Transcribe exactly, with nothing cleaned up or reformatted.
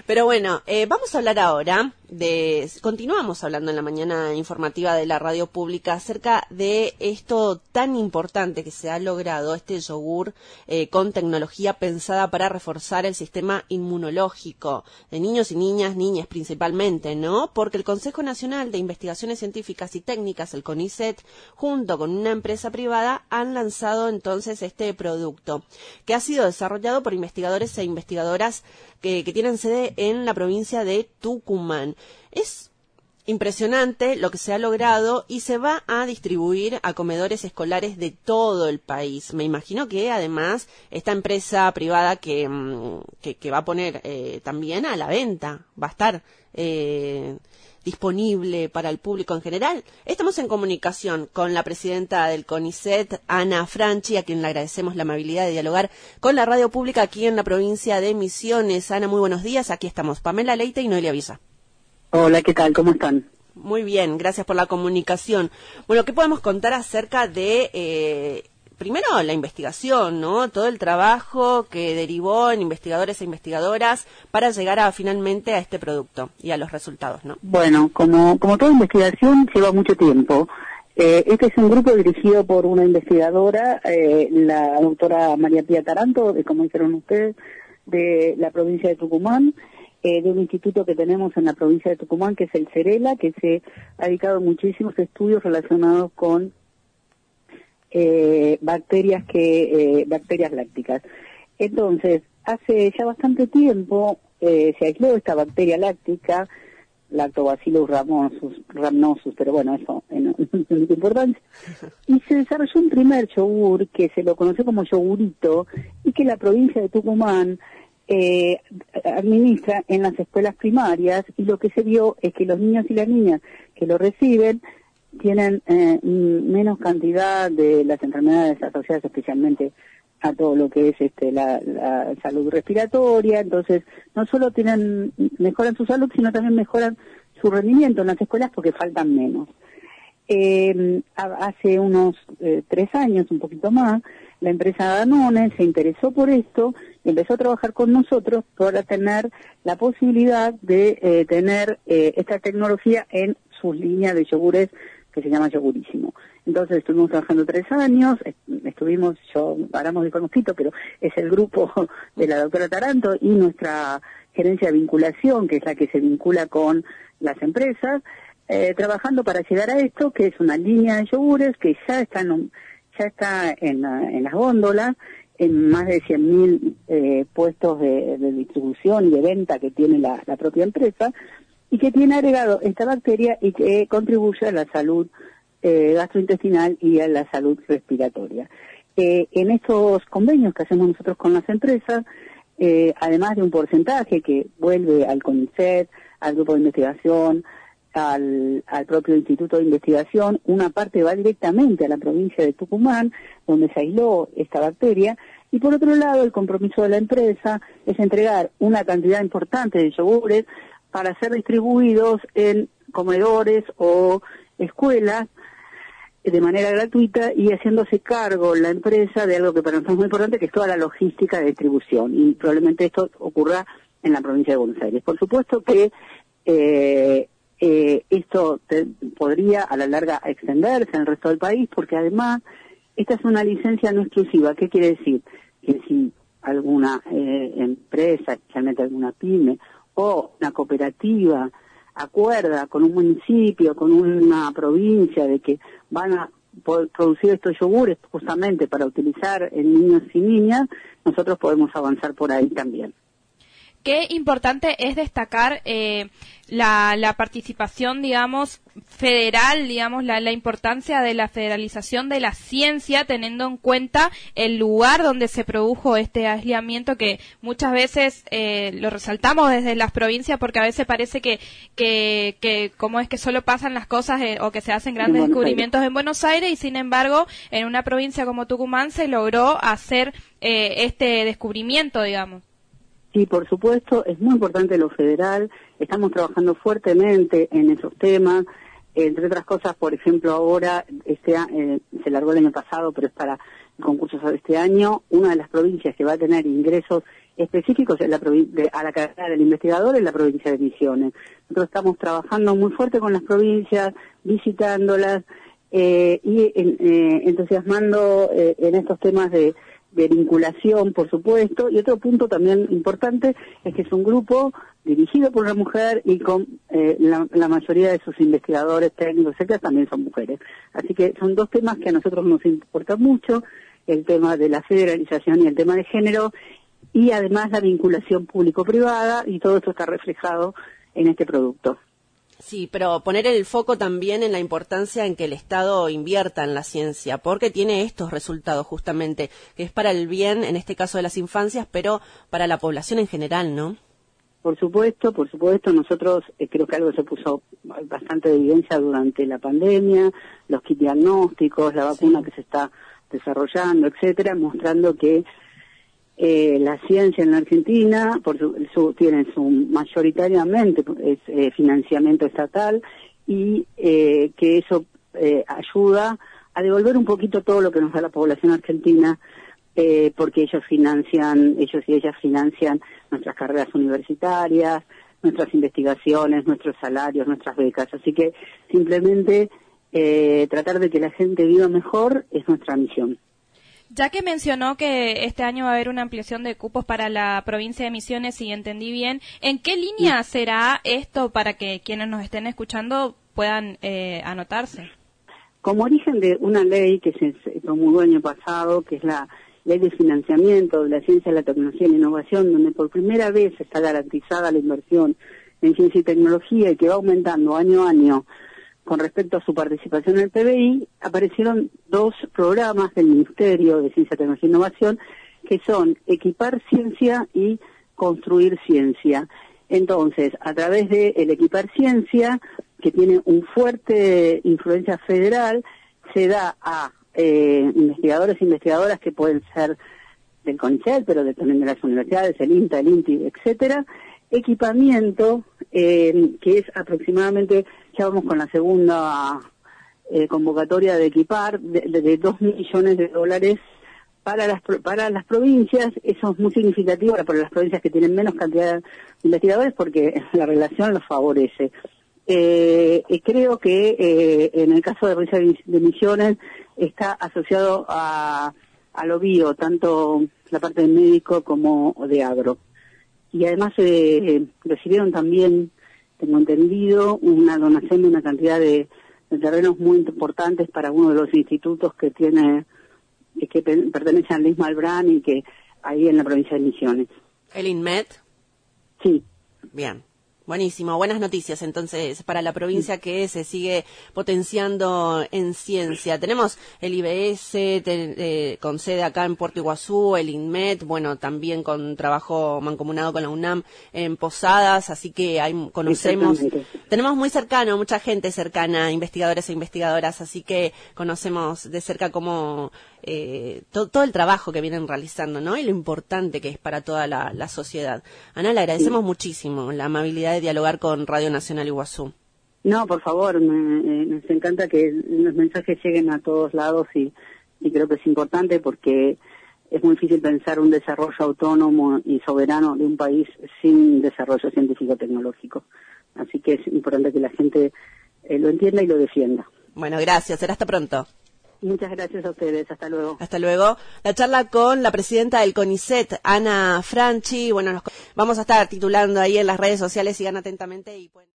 Pero bueno, eh, vamos a hablar ahora de, continuamos hablando en la mañana informativa de la radio pública acerca de esto tan importante que se ha logrado, este yogur eh, con tecnología pensada para reforzar el sistema inmunológico de niños y niñas, niñas principalmente, ¿no? Porque el Consejo Nacional de Investigaciones Científicas y Técnicas, el CONICET, junto con una empresa privada, han lanzado entonces este producto, que ha sido desarrollado por investigadores e investigadoras que, que tienen sede en la provincia de Tucumán. Es impresionante lo que se ha logrado y se va a distribuir a comedores escolares de todo el país. Me imagino que además esta empresa privada que, que, que va a poner eh, también a la venta, va a estar eh, disponible para el público en general. Estamos en comunicación con la presidenta del CONICET, Ana Franchi, a quien le agradecemos la amabilidad de dialogar con la radio pública aquí en la provincia de Misiones. Ana, muy buenos días. Aquí estamos Pamela Leite y Noelia Visa. Hola, ¿qué tal? ¿Cómo están? Muy bien, gracias por la comunicación. Bueno, ¿qué podemos contar acerca de, eh, primero, la investigación, ¿no? Todo el trabajo que derivó en investigadores e investigadoras para llegar a finalmente a este producto y a los resultados, ¿no? Bueno, como, como toda investigación lleva mucho tiempo. Eh, este es un grupo dirigido por una investigadora, eh, la doctora María Pía Taranto, de, como dijeron ustedes, de la provincia de Tucumán. Eh, de un instituto que tenemos en la provincia de Tucumán, que es el CERELA, que se ha dedicado a muchísimos estudios relacionados con eh, bacterias que eh, bacterias lácticas. Entonces, hace ya bastante tiempo eh, se aisló esta bacteria láctica, Lactobacillus rhamnosus, rhamnosus, pero bueno, eso eh, no, no tiene mucha importancia, y se desarrolló un primer yogur que se lo conoció como yogurito y que la provincia de Tucumán Eh, administra en las escuelas primarias, y lo que se vio es que los niños y las niñas que lo reciben tienen eh, menos cantidad de las enfermedades asociadas especialmente a todo lo que es este la, la salud respiratoria. Entonces no solo tienen mejoran su salud, sino también mejoran su rendimiento en las escuelas porque faltan menos. Eh, hace unos eh, tres años, un poquito más, la empresa Danone se interesó por esto y empezó a trabajar con nosotros para tener la posibilidad de eh, tener eh, esta tecnología en sus líneas de yogures que se llama Yogurísimo. Entonces estuvimos trabajando tres años, estuvimos, yo paramos de conocido, pero es el grupo de la doctora Taranto y nuestra gerencia de vinculación, que es la que se vincula con las empresas, eh, trabajando para llegar a esto, que es una línea de yogures que ya están ya está en, la, en las góndolas, en más de cien mil eh, puestos de, de distribución y de venta que tiene la, la propia empresa, y que tiene agregado esta bacteria y que contribuye a la salud eh, gastrointestinal y a la salud respiratoria. Eh, en estos convenios que hacemos nosotros con las empresas, eh, además de un porcentaje que vuelve al CONICET, al grupo de investigación, Al, al propio Instituto de Investigación, una parte va directamente a la provincia de Tucumán, donde se aisló esta bacteria, y por otro lado el compromiso de la empresa es entregar una cantidad importante de yogures para ser distribuidos en comedores o escuelas de manera gratuita, y haciéndose cargo la empresa de algo que para nosotros es muy importante, que es toda la logística de distribución, y probablemente esto ocurra en la provincia de Buenos Aires. Por supuesto que eh, Eh, esto te, podría a la larga extenderse en el resto del país, porque además esta es una licencia no exclusiva. ¿Qué quiere decir? Que si alguna eh, empresa, especialmente alguna pyme o una cooperativa, acuerda con un municipio, con una provincia, de que van a poder producir estos yogures justamente para utilizar en niños y niñas, nosotros podemos avanzar por ahí también. Qué importante es destacar eh, la, la participación, digamos, federal, digamos, la, la importancia de la federalización de la ciencia, teniendo en cuenta el lugar donde se produjo este aislamiento, que muchas veces eh, lo resaltamos desde las provincias, porque a veces parece que, que, que cómo es que solo pasan las cosas eh, o que se hacen grandes en descubrimientos en Buenos Aires, y sin embargo, en una provincia como Tucumán se logró hacer eh, este descubrimiento, digamos. Sí, por supuesto, es muy importante lo federal, estamos trabajando fuertemente en esos temas, entre otras cosas, por ejemplo, ahora, este eh, se largó el año pasado, pero es para concursos de este año, una de las provincias que va a tener ingresos específicos en la de, a la carrera del investigador en la provincia de Misiones. Nosotros estamos trabajando muy fuerte con las provincias, visitándolas eh, y eh, entusiasmando eh, en estos temas de, de vinculación, por supuesto. Y otro punto también importante es que es un grupo dirigido por una mujer y con eh, la, la mayoría de sus investigadores técnicos, etcétera, también son mujeres. Así que son dos temas que a nosotros nos importan mucho, el tema de la federalización y el tema de género, y además la vinculación público-privada, y todo esto está reflejado en este producto. Sí, pero poner el foco también en la importancia en que el Estado invierta en la ciencia, porque tiene estos resultados justamente, que es para el bien, en este caso de las infancias, pero para la población en general, ¿no? Por supuesto, por supuesto, nosotros eh, creo que algo se puso bastante de evidencia durante la pandemia, los kits diagnósticos, la vacuna sí. que se está desarrollando, etcétera, mostrando que eh, la ciencia en la Argentina por su, su, tiene su mayoritariamente es, eh, financiamiento estatal y eh, que eso eh, ayuda a devolver un poquito todo lo que nos da la población argentina, eh, porque ellos financian, ellos y ellas financian nuestras carreras universitarias, nuestras investigaciones, nuestros salarios, nuestras becas. Así que simplemente eh, tratar de que la gente viva mejor es nuestra misión. Ya que mencionó que este año va a haber una ampliación de cupos para la provincia de Misiones, si entendí bien, ¿en qué línea sí. será esto para que quienes nos estén escuchando puedan eh, anotarse? Como origen de una ley que se promulgó el año pasado, que es la Ley de Financiamiento de la Ciencia, la Tecnología y la Innovación, donde por primera vez está garantizada la inversión en ciencia y tecnología y que va aumentando año a año con respecto a su participación en el P B I, aparecieron dos programas del Ministerio de Ciencia, Tecnología e Innovación, que son Equipar Ciencia y Construir Ciencia. Entonces, a través de el Equipar Ciencia, que tiene un fuerte influencia federal, se da a eh, investigadores e investigadoras que pueden ser del CONICET, pero de, también de las universidades, el INTA, el INTI, etcétera, equipamiento eh, que es aproximadamente, ya vamos con la segunda eh, convocatoria de equipar, de, de, de dos millones de dólares para las para las provincias. Eso es muy significativo para las provincias que tienen menos cantidad de investigadores porque la relación los favorece. Eh, eh, creo que eh, en el caso de la provincia de Misiones está asociado a, a lo bio, tanto la parte de médico como de agro. Y además eh, recibieron también, tengo entendido, una donación de una cantidad de, de terrenos muy importantes para uno de los institutos que tiene, que pertenece al ISMA Albrán y que ahí en la provincia de Misiones. ¿El INMET? Sí. Bien. Buenísimo, buenas noticias entonces para la provincia que se sigue potenciando en ciencia. Tenemos el I B S te, eh, con sede acá en Puerto Iguazú, el INMET, bueno, también con trabajo mancomunado con la UNAM en Posadas, así que ahí conocemos, tenemos muy cercano, mucha gente cercana, investigadores e investigadoras, así que conocemos de cerca cómo eh, to, todo el trabajo que vienen realizando, ¿no? Y lo importante que es para toda la, la sociedad. Ana, le agradecemos sí. muchísimo la amabilidad de dialogar con Radio Nacional Iguazú. No, por favor, me, nos encanta que los mensajes lleguen a todos lados y, y creo que es importante porque es muy difícil pensar un desarrollo autónomo y soberano de un país sin desarrollo científico-tecnológico. Así que es importante que la gente eh, lo entienda y lo defienda. Bueno, gracias. Será hasta pronto. Muchas gracias a ustedes. Hasta luego. Hasta luego. La charla con la presidenta del CONICET, Ana Franchi. Bueno, nos vamos a estar titulando ahí en las redes sociales. Sigan atentamente y pueden...